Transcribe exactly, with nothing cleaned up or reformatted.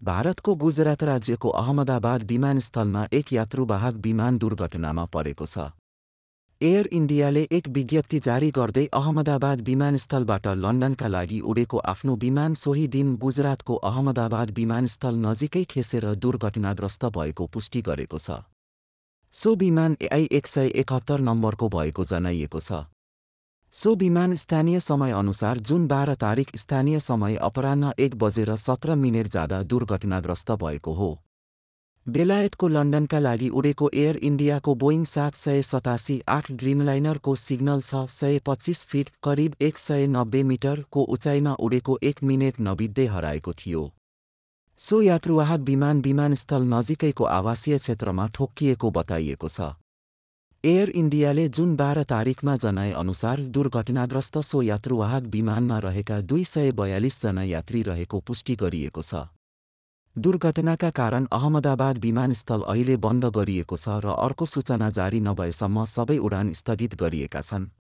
भारतको गुजरात राज्यको अहमदाबाद विमानस्थलमा एक यात्रुवाहक विमान दुर्घटनामा परेको छ। एयर इन्डियाले एक विज्ञप्ति जारी गर्दै अहमदाबाद विमानस्थलबाट लन्डनका लागि उडेको आफ्नो विमान सोही दिन गुजरातको अहमदाबाद विमानस्थल नजिकै खेसेर दुर्घटनाग्रस्त भएको पुष्टि गरेको छ। सो विमान एआई एक सय एकहत्तर नम्बरको भएको जनाइएको छ। सो विमान स्थानीय समय अनुसार जुन बाह्र तारिक स्थानीय समय अपराह्न एक बजेर सत्र मिनेट जाँदा दुर्घटनाग्रस्त भएको हो। बेलायतको लन्डनका लागि उडेको एयर इन्डियाको बोइङ सात सय सतासी आठ ड्रिमलाइनरको सिग्नल छ सय पच्चीस फिट करिब एक सय नब्बे मिटरको उचाइमा उडेको एक मिनेट नबित्दै हराएको थियो। सो यात्रुवाहक विमान विमानस्थल नजिकैको आवासीय क्षेत्रमा ठोक्किएको बताइएको छ। एयर इन्डियाले जुन बाह्र तारिकमा जनाए अनुसार दुर्घटनाग्रस्त सो यात्रुवाहक विमानमा रहेका दुई सय बयालिस जना यात्री रहेको पुष्टि गरिएको छ। दुर्घटनाका कारण अहमदाबाद विमानस्थल अहिले बन्द गरिएको छ र अर्को सूचना जारी नभएसम्म सबै उडान स्थगित गरिएका छन्।